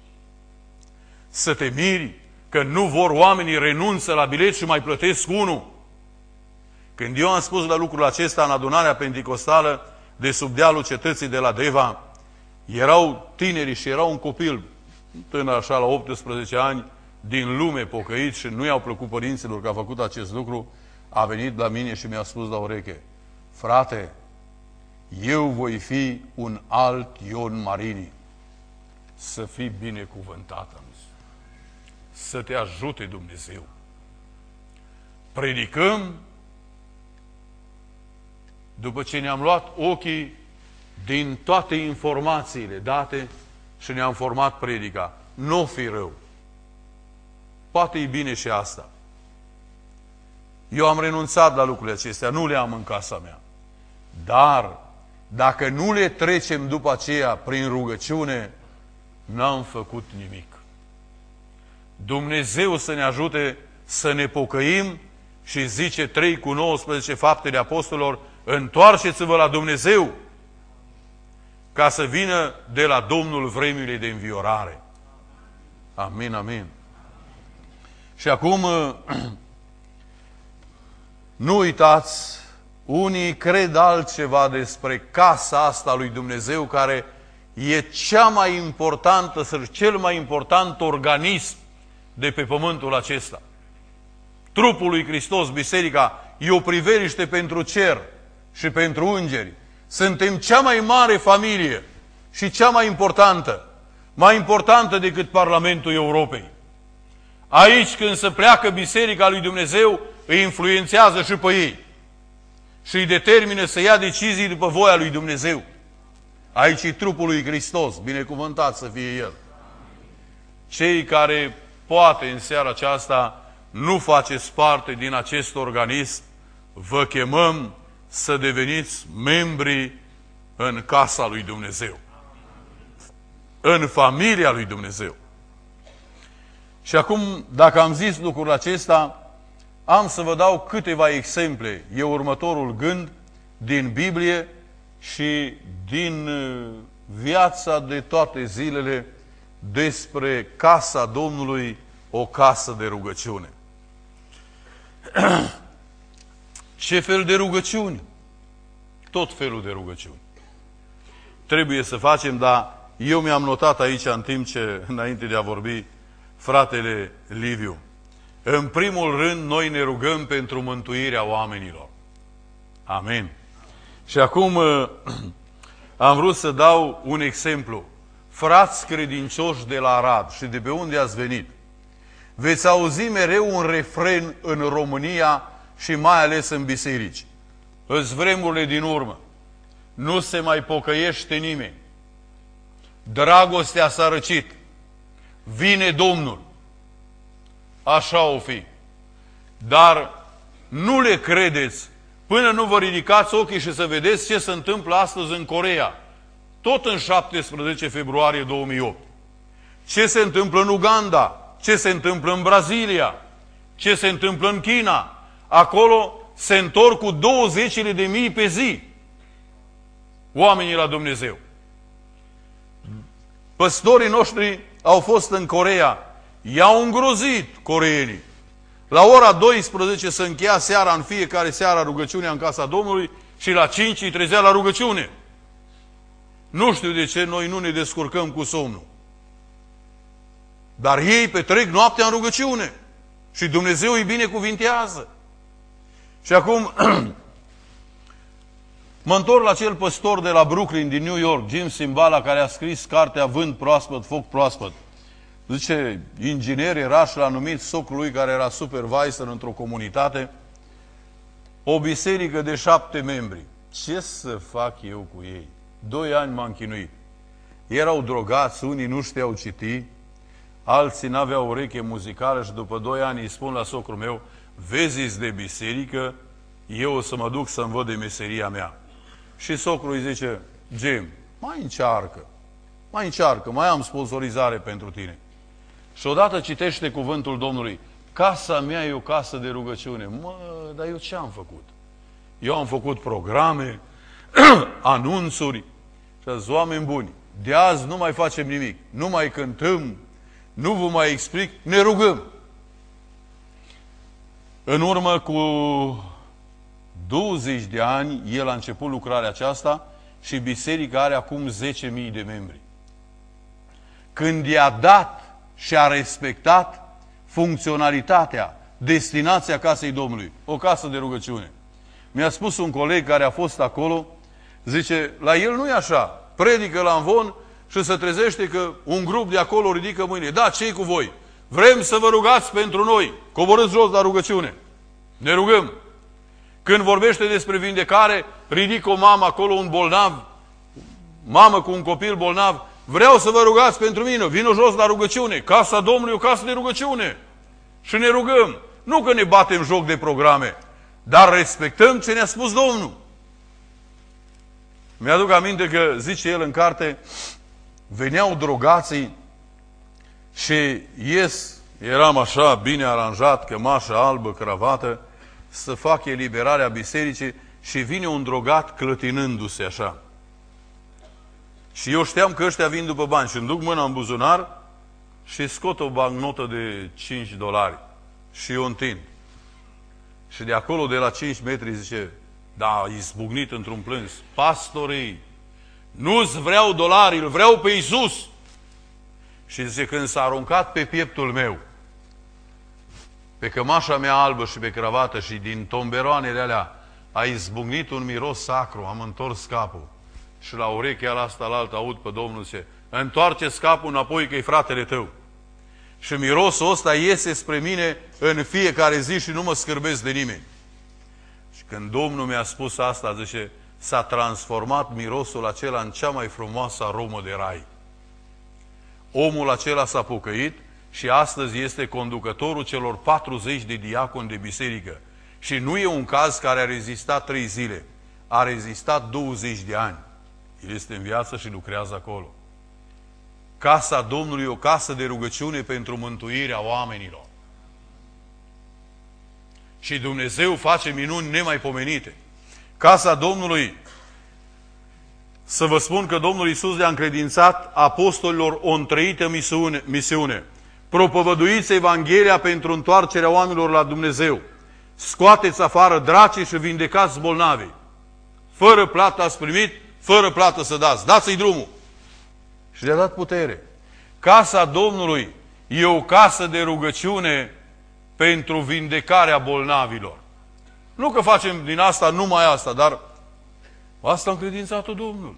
Să te miri că nu vor oamenii renunță la bilet și mai plătesc unul? Când eu am spus la lucrul acesta în adunarea penticostală de sub dealul cetății de la Deva, erau tineri și era un copil, tânăr așa la 18 ani, din lume pocăit și nu i-au plăcut părinților că a făcut acest lucru, a venit la mine și mi-a spus la ureche, frate, eu voi fi un alt Ion Marini. Să fii binecuvântat, am zis. Să te ajute Dumnezeu. Predicăm după ce ne-am luat ochii din toate informațiile date și ne-am format predica. Nu fi rău. Poate e bine și asta. Eu am renunțat la lucrurile acestea, nu le am în casa mea. Dar, dacă nu le trecem după aceea prin rugăciune, n-am făcut nimic. Dumnezeu să ne ajute să ne pocăim și zice 3:19 Faptele Apostolilor, întoarceți-vă la Dumnezeu ca să vină de la Domnul vremile de înviorare. Amin, amin. Și acum, nu uitați, unii cred altceva despre casa asta lui Dumnezeu, care e cea mai importantă, cel mai important organism de pe pământul acesta. Trupul lui Hristos, biserica, e o priveliște pentru cer și pentru îngeri. Suntem cea mai mare familie și cea mai importantă decât Parlamentul Europei. Aici, când se pleacă biserica lui Dumnezeu, îi influențează și pe ei și îi determină să ia decizii după voia lui Dumnezeu. Aici e trupul lui Hristos, binecuvântat să fie El. Cei care poate în seara aceasta nu faceți parte din acest organism, vă chemăm să deveniți membri în casa lui Dumnezeu, în familia lui Dumnezeu. Și acum, dacă am zis lucrul acesta, am să vă dau câteva exemple. E următorul gând din Biblie și din viața de toate zilele despre casa Domnului, o casă de rugăciune. Ce fel de rugăciuni? Tot felul de rugăciuni trebuie să facem, dar eu mi-am notat aici, în timp ce, înainte de a vorbi, fratele Liviu. În primul rând, noi ne rugăm pentru mântuirea oamenilor. Amin. Și acum am vrut să dau un exemplu. Frați credincioși de la Arad și de pe unde ați venit, veți auzi mereu un refren în România și mai ales în biserici. Îți vremurile din urmă. Nu se mai pocăiește nimeni. Dragostea s-a răcit. Vine Domnul. Așa o fi. Dar nu le credeți până nu vă ridicați ochii și să vedeți ce se întâmplă astăzi în Coreea. Tot în 17 februarie 2008. Ce se întâmplă în Uganda? Ce se întâmplă în Brazilia? Ce se întâmplă în China? Acolo se întorc cu 20.000 pe zi oamenii la Dumnezeu. Păstorii noștri au fost în Coreea. I-au îngrozit coreenii. La ora 12 se încheia seara, în fiecare seară, rugăciunea în casa Domnului și la 5 îi trezea la rugăciune. Nu știu de ce noi nu ne descurcăm cu somnul. Dar ei petrec noaptea în rugăciune. Și Dumnezeu îi binecuvintează. Și acum mă întorc la acel păstor de la Brooklyn, din New York, Jim Cymbala, care a scris cartea Vânt proaspăt, foc proaspăt. Zice, inginer era și l-a numit socrul lui, care era supervisor într-o comunitate, o biserică de 7 membri. Ce să fac eu cu ei? 2 ani m-am chinuit. Erau drogați, unii nu știau citi, alții n-aveau ureche muzicală și după 2 ani îi spun la socrul meu, vezi-ți de biserică, eu o să mă duc să-mi văd de meseria mea. Și socrul îi zice, Jim, mai încearcă, mai am sponsorizare pentru tine. Și odată citește cuvântul Domnului, casa mea e o casă de rugăciune. Mă, dar eu ce am făcut? Eu am făcut programe, anunțuri, și a zis, oameni buni, de azi nu mai facem nimic, nu mai cântăm, nu vă mai explic, ne rugăm. În urmă cu 20 de ani, el a început lucrarea aceasta și biserica are acum 10.000 de membri. Când i-a dat și a respectat funcționalitatea, destinația casei Domnului, o casă de rugăciune. Mi-a spus un coleg care a fost acolo, zice, la el nu e așa, predică la învon și se trezește că un grup de acolo ridică mâine. Da, ce-i cu voi? Vrem să vă rugați pentru noi. Coborâți jos la rugăciune. Ne rugăm. Când vorbește despre vindecare, ridică o mamă acolo, un bolnav, mamă cu un copil bolnav, vreau să vă rugați pentru mine, vină jos la rugăciune. Casa Domnului e o casă de rugăciune. Și ne rugăm. Nu că ne batem joc de programe, dar respectăm ce ne-a spus Domnul. Mi-aduc aminte că, zice el în carte, veneau drogații și eram așa bine aranjat, cămașă albă, cravată, să fac eliberarea bisericii și vine un drogat clătinându-se așa. Și eu știam că ăștia vin după bani și îmi duc mâna în buzunar și scot o bancnotă de $5 și o întind. Și de acolo, de la 5 metri, zice, da, izbucnit într-un plâns, pastorii, nu-ți vreau dolari, îl vreau pe Iisus. Și zice, când s-a aruncat pe pieptul meu, pe cămașa mea albă și pe cravată și din tomberoanele alea a izbucnit un miros sacru, am întors capul. Și la urechea la asta la altă aud pe Domnul zice, întoarce-ți capul înapoi că e fratele tău. Și mirosul ăsta iese spre mine în fiecare zi și nu mă scârbesc de nimeni. Și când Domnul mi-a spus asta, zice, s-a transformat mirosul acela în cea mai frumoasă aromă de rai. Omul acela s-a pocăit și astăzi este conducătorul celor 40 de diaconi de biserică. Și nu e un caz care a rezistat 3 zile, a rezistat 20 de ani. El este în viață și lucrează acolo. Casa Domnului e o casă de rugăciune pentru mântuirea oamenilor. Și Dumnezeu face minuni nemaipomenite. Casa Domnului, să vă spun că Domnul Iisus le-a încredințat apostolilor o întreită misiune. Propovăduiți Evanghelia pentru întoarcerea oamenilor la Dumnezeu. Scoateți afară dracii și vindecați bolnavii. Fără plată ați primit, fără plată să dați. Dați-i drumul. Și le-a dat putere. Casa Domnului e o casă de rugăciune pentru vindecarea bolnavilor. Nu că facem din asta numai asta, dar asta a încredințat-o Domnul.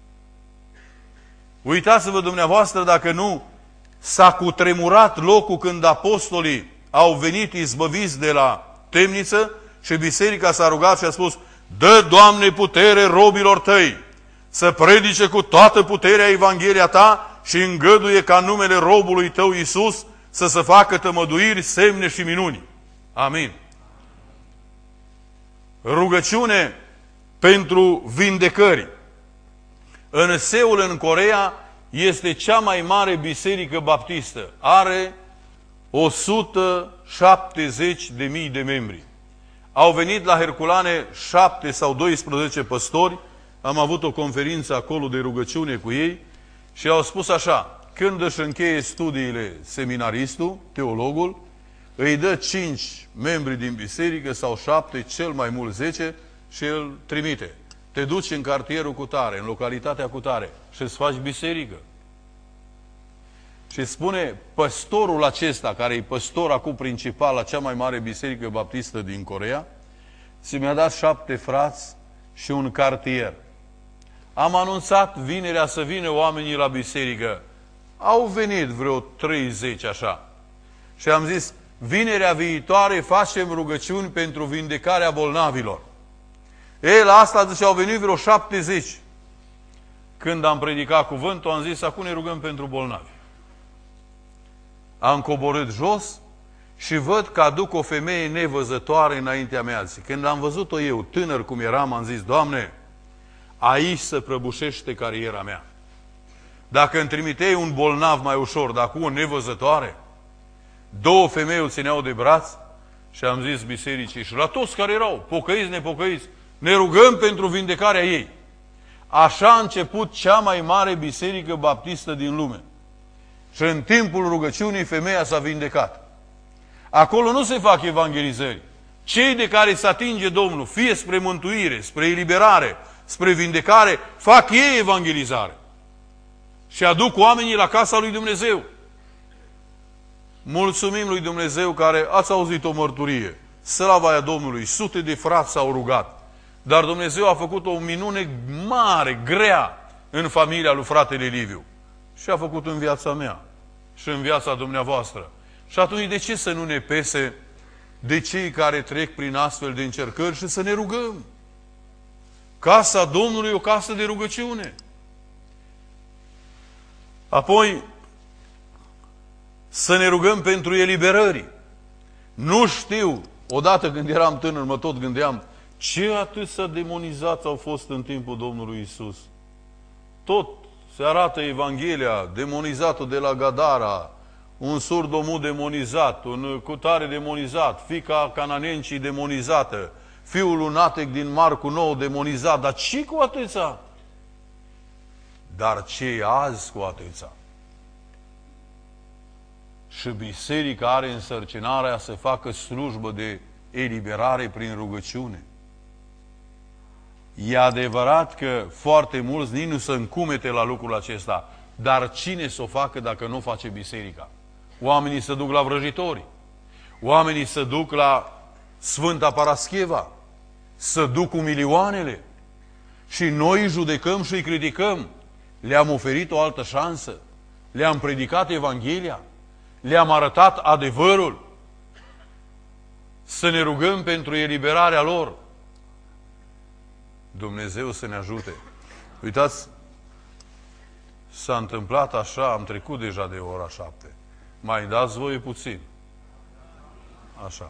Uitați-vă dumneavoastră dacă nu s-a cutremurat locul când apostolii au venit izbăviți de la temniță și biserica s-a rugat și a spus: dă, Doamne, putere robilor tăi să predice cu toată puterea Evanghelia ta și îngăduie ca numele robului tău Iisus să se facă tămăduiri, semne și minuni. Amin. Rugăciune pentru vindecări. În Seul, în Coreea, este cea mai mare biserică baptistă. Are 170.000 de membri. Au venit la Herculane 7 sau 12 păstori. Am avut o conferință acolo de rugăciune cu ei și au spus așa: când își încheie studiile seminaristul, teologul, îi dă 5 membri din biserică sau 7, cel mai mult 10 și îl trimite. Te duci în cartierul cutare, în localitatea cutare și îți faci biserică. Și spune păstorul acesta, care e păstor acum principal la cea mai mare biserică baptistă din Coreea, mi-a dat 7 frați și un cartier. Am anunțat vinerea să vină oamenii la biserică. Au venit vreo 30 așa. Și am zis: vinerea viitoare facem rugăciuni pentru vindecarea bolnavilor. La asta, zice, au venit vreo 70. Când am predicat cuvântul, am zis: acum ne rugăm pentru bolnavi. Am coborât jos și văd că aduc o femeie nevăzătoare înaintea mea. Când am văzut-o eu, tânăr cum eram, am zis: Doamne, aici se prăbușește cariera mea. Dacă îmi trimiteai un bolnav mai ușor, dar cu o nevăzătoare, 2 femei îl țineau de braț și am zis bisericii și la toți care erau, pocăiți, nepocăiți, ne rugăm pentru vindecarea ei. Așa a început cea mai mare biserică baptistă din lume. Și în timpul rugăciunii femeia s-a vindecat. Acolo nu se fac evangelizări. Cei de care se atinge Domnul, fie spre mântuire, spre eliberare, spre vindecare, fac ei evangelizare. Și aduc oamenii la casa lui Dumnezeu. Mulțumim lui Dumnezeu care ați auzit o mărturie. Slava Domnului, sute de frați s-au rugat. Dar Dumnezeu a făcut o minune mare, grea, în familia lui fratele Liviu. Și a făcut în viața mea și în viața dumneavoastră. Și atunci de ce să nu ne pese de cei care trec prin astfel de încercări și să ne rugăm? Casa Domnului e o casă de rugăciune. Apoi, să ne rugăm pentru eliberări. Nu știu, odată când eram tânăr, mă tot gândeam, ce atâția demonizați au fost în timpul Domnului Isus. Tot se arată Evanghelia, demonizatul de la Gadara, un surdomut demonizat, un cutare demonizat, fiica cananencii demonizată, fiul lunatec din Marcu 9 demonizat. Dar ce cu atâția? Dar ce azi cu atâția? Și biserica are însărcinarea să facă slujbă de eliberare prin rugăciune. E adevărat că foarte mulți nici nu se încumete la lucrul acesta, dar cine să o facă dacă nu face biserica? Oamenii se duc la vrăjitori, oamenii se duc la Sfânta Parascheva, se duc cu milioanele și noi îi judecăm și îi criticăm. Le-am oferit o altă șansă, le-am predicat Evanghelia, le-am arătat adevărul, să ne rugăm pentru eliberarea lor. Dumnezeu să ne ajute. Uitați, s-a întâmplat așa, am trecut deja de ora 7. Mai dați voie puțin. Așa.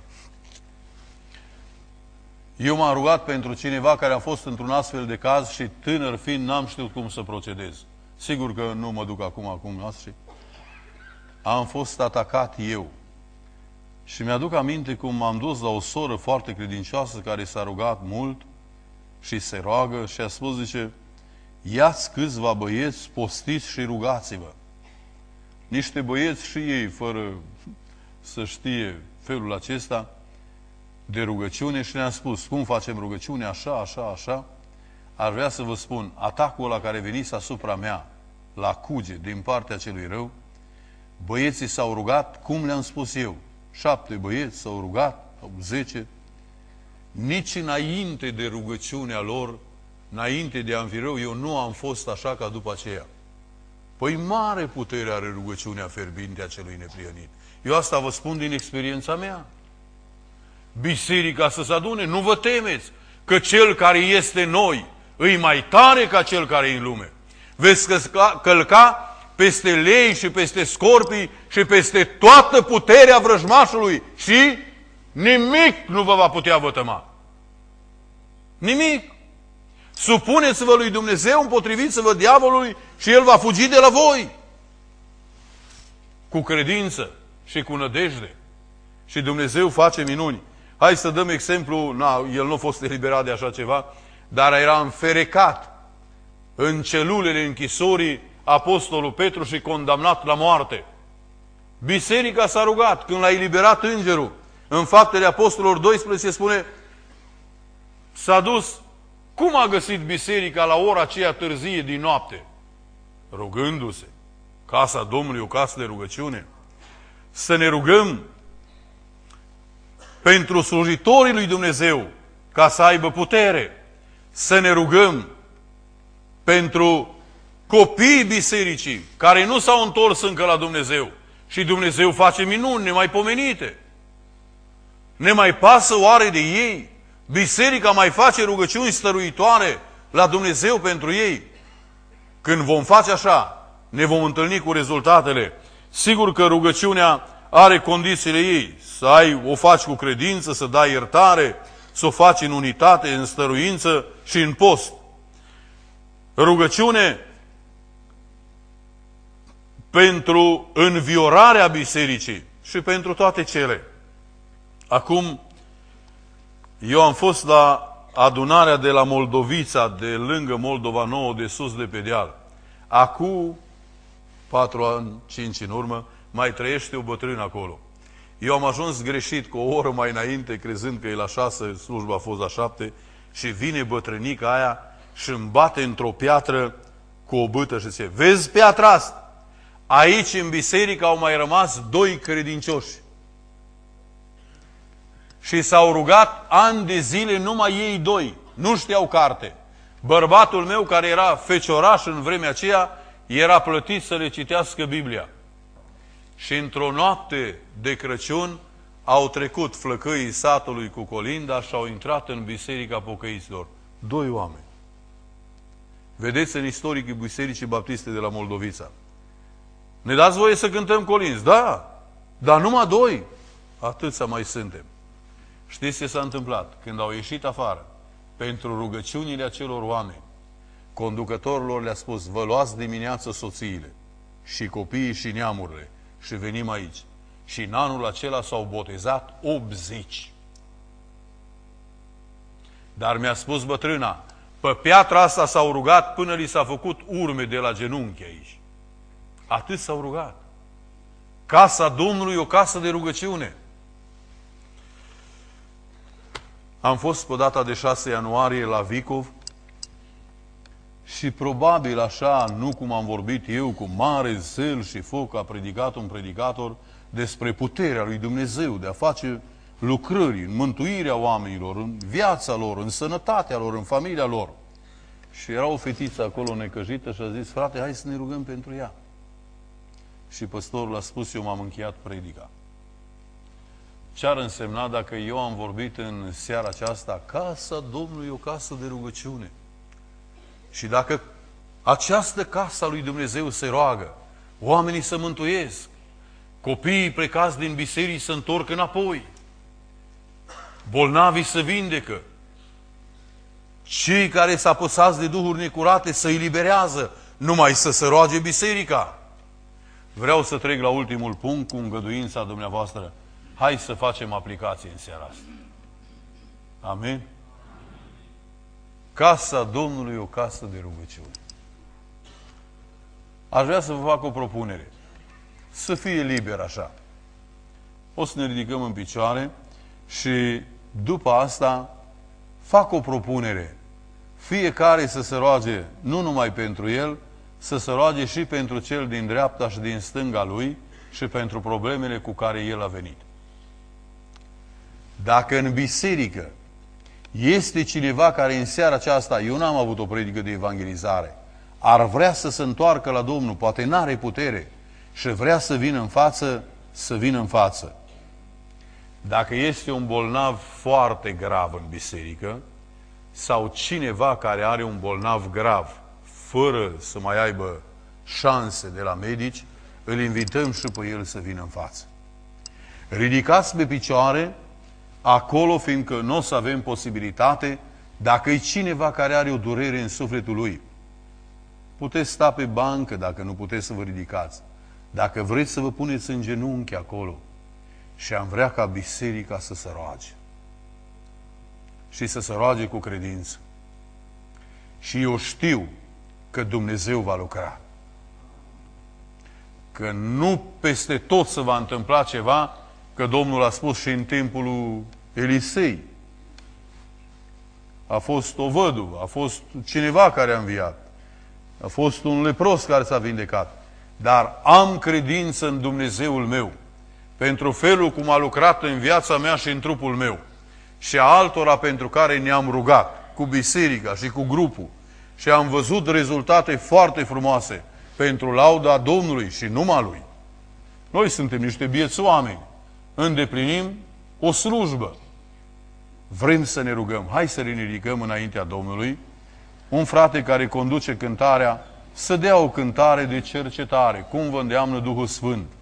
Eu m-am rugat pentru cineva care a fost într-un astfel de caz și tânăr fiind n-am știut cum să procedez. Sigur că nu mă duc acum și am fost atacat eu. Și mi-aduc aminte cum m-am dus la o soră foarte credincioasă care s-a rugat mult și se roagă și a spus, zice, ia-ți câțiva băieți, postiți și rugați-vă. Niște băieți și ei, fără să știe felul acesta de rugăciune, și ne-am spus, cum facem rugăciune, așa, așa, așa. Ar vrea să vă spun, atacul ăla care venise asupra mea, la cuge, din partea celui rău, băieții s-au rugat, cum le-am spus eu. 7 băieți s-au rugat, sau 10. Nici înainte de rugăciunea lor, înainte de a-mi fi rău, eu nu am fost așa ca după aceea. Păi mare putere are rugăciunea fierbinte a celui neprihănit. Eu asta vă spun din experiența mea. Biserica să se adune, nu vă temeți că cel care este în noi îi mai tare ca cel care e în lume. Veți călca peste lei și peste scorpii și peste toată puterea vrăjmașului și nimic nu vă va putea vătăma. Nimic. Supuneți-vă lui Dumnezeu, împotriviți-vă diavolului și el va fugi de la voi. Cu credință și cu nădejde. Și Dumnezeu face minuni. Hai să dăm exemplu, el nu a fost eliberat de așa ceva, dar era înferecat în celulele închisorii apostolul Petru și condamnat la moarte. Biserica s-a rugat când l-a eliberat îngerul. În Faptele Apostolilor 12 spune, s-a dus. Cum a găsit biserica la ora aceea târzie din noapte? Rugându-se. Casa Domnului, o casă de rugăciune. Să ne rugăm pentru slujitorii lui Dumnezeu, ca să aibă putere. Să ne rugăm pentru copiii bisericii, care nu s-au întors încă la Dumnezeu. Și Dumnezeu face minuni nemaipomenite. Ne mai pasă oare de ei? Biserica mai face rugăciuni stăruitoare la Dumnezeu pentru ei. Când vom face așa, ne vom întâlni cu rezultatele. Sigur că rugăciunea are condițiile ei. Să o faci cu credință, să dai iertare, să o faci în unitate, în stăruință și în post. Rugăciune pentru înviorarea bisericii și pentru toate cele. Acum, eu am fost la adunarea de la Moldovița, de lângă Moldova Nouă, de sus de pe deal. Acum 4 ani, 5 în urmă, mai trăiește o bătrână acolo. Eu am ajuns greșit cu o oră mai înainte, crezând că e la 6, slujba a fost la 7, și vine bătrânica aia și îmi bate într-o piatră cu o bâtă și zice, vezi piatra asta? Aici în biserică au mai rămas 2 credincioși. Și s-au rugat ani de zile numai ei 2. Nu știau carte. Bărbatul meu, care era fecioraș în vremea aceea, era plătit să le citească Biblia. Și într-o noapte de Crăciun au trecut flăcăii satului cu colinda și au intrat în Biserica Pocăiților. 2 oameni. Vedeți în istoricii Bisericii Baptiste de la Moldovița. Ne dați voie să cântăm colinzi? Da, dar numai 2. Atâția mai suntem. Știți ce s-a întâmplat? Când au ieșit afară, pentru rugăciunile acelor oameni, conducătorul lor le-a spus, vă luați dimineață soțiile și copiii și neamurile și venim aici. Și în anul acela s-au botezat 80. Dar mi-a spus bătrâna, pe piatra asta s-au rugat până li s-a făcut urme de la genunchi aici. Atât s-au rugat. Casa Domnului e o casă de rugăciune. Am fost pe data de 6 ianuarie la Vicov și probabil așa, nu cum am vorbit eu, cu mare zel și foc, a predicat un predicator despre puterea lui Dumnezeu de a face lucrări în mântuirea oamenilor, în viața lor, în sănătatea lor, în familia lor. Și era o fetiță acolo necăjită și a zis, frate, hai să ne rugăm pentru ea. Și păstorul a spus, eu m-am încheiat predica. Ce ar însemna dacă eu am vorbit în seara aceasta, casa Domnului e o casă de rugăciune. Și dacă această casă a lui Dumnezeu se roagă, oamenii se mântuiesc. Copiii plecați din biserici se întorc înapoi. Bolnavii se vindecă. Cei care s-au apăsați de duhuri necurate se eliberează, numai să se roage biserica. Vreau să trec la ultimul punct cu îngăduința dumneavoastră. Hai să facem aplicație în seara asta. Amin? Casa Domnului e o casă de rugăciune. Aș vrea să vă fac o propunere. Să fie liber așa. O să ne ridicăm în picioare și după asta fac o propunere. Fiecare să se roage nu numai pentru el, să se roage și pentru cel din dreapta și din stânga lui și pentru problemele cu care el a venit. Dacă în biserică este cineva care în seara aceasta, eu n-am avut o predică de evangelizare, ar vrea să se întoarcă la Domnul, poate n-are putere și vrea să vină în față, să vină în față. Dacă este un bolnav foarte grav în biserică sau cineva care are un bolnav grav, fără să mai aibă șanse de la medici, îl invităm și pe el să vină în față. Ridicați pe picioare acolo, fiindcă nu o să avem posibilitate, dacă e cineva care are o durere în sufletul lui. Puteți sta pe bancă dacă nu puteți să vă ridicați. Dacă vreți să vă puneți în genunchi acolo. Și am vrea ca biserica să se roage. Și să se roage cu credință. Și eu știu că Dumnezeu va lucra. Că nu peste tot se va întâmpla ceva, că Domnul a spus și în timpul lui Elisei. A fost o văduvă, a fost cineva care a înviat. A fost un lepros care s-a vindecat. Dar am credință în Dumnezeul meu, pentru felul cum a lucrat în viața mea și în trupul meu. Și a altora pentru care ne-am rugat, cu biserica și cu grupul. Și am văzut rezultate foarte frumoase pentru lauda Domnului și numai Lui. Noi suntem niște bieți oameni. Îndeplinim o slujbă. Vrem să ne rugăm. Hai să ne ridicăm înaintea Domnului. Un frate care conduce cântarea să dea o cântare de cercetare. Cum vă îndeamnă Duhul Sfânt.